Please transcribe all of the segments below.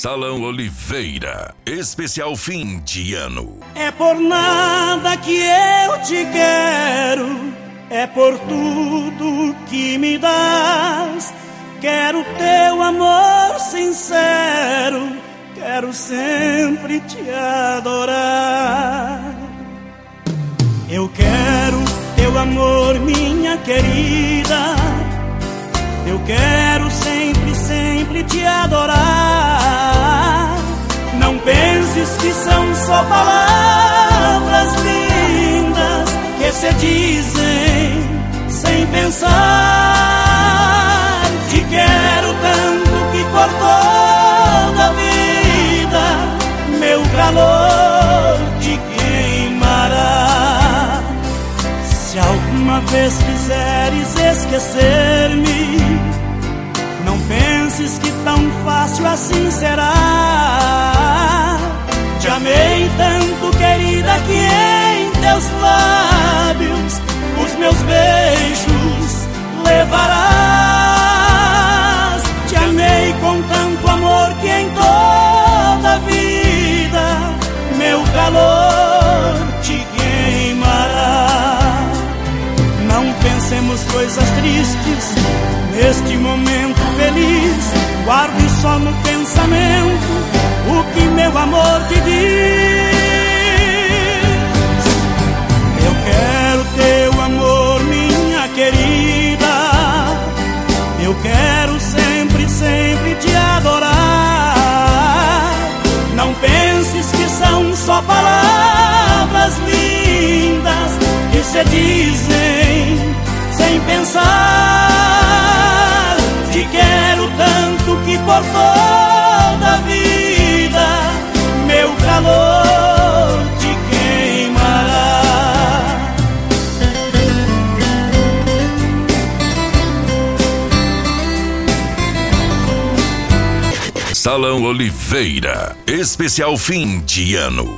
Salão Oliveira, especial fim de ano. É por nada que eu te quero, é por tudo que me dás. Quero teu amor sincero, quero sempre te adorar. Eu quero teu amor, minha querida. Eu quero sempre, sempre te adorar. Não penses que são só palavras lindas que se dizem sem pensar. Te quero tanto que por toda a vida meu calor te queimará. Se alguma vez quiseres esquecer-me, não penses que tão fácil assim será. Te amei tanto, querida, que em teus lábios os meus beijos levarás. Te amei com tanto amor que em toda a vida meu calor te queimará. Não pensemos coisas tristes neste momento feliz. Guarde só no pensamento o que meu amor te diz. Eu quero teu amor, minha querida. Eu quero sempre, sempre te adorar. Não penses que são só palavras lindas que se dizem sem pensar. Te quero tanto que por toda a vida meu calor te queimará. Salão Oliveira, especial fim de ano.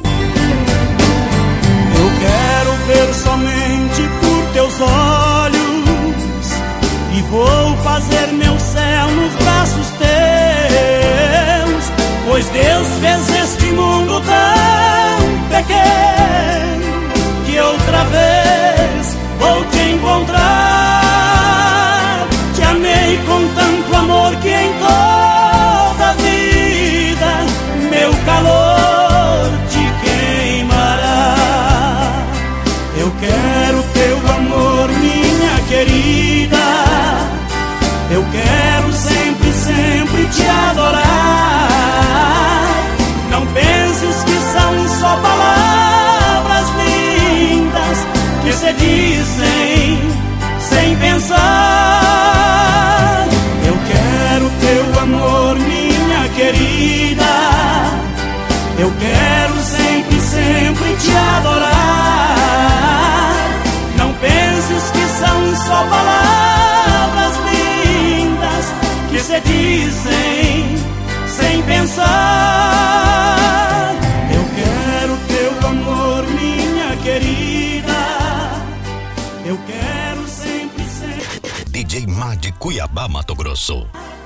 Eu quero ver somente por teus olhos e vou fazer meu céu nos braços teus, pois Deus fez este mundo tão pequeno que outra vez vou te encontrar. Te amei com tanto amor que em toda a vida meu calor te queimará. Eu quero teu amor, minha querida. Eu quero sempre, sempre te adorar. Não penses que são só palavras lindas que se dizem sem pensar. Eu quero teu amor, minha querida. Eu quero sempre, sempre te adorar. Não penses que são só palavras lindas que se dizem sem pensar. Eu quero teu amor, minha querida. Eu quero sempre, sempre. DJ Má de Cuiabá, Mato Grosso.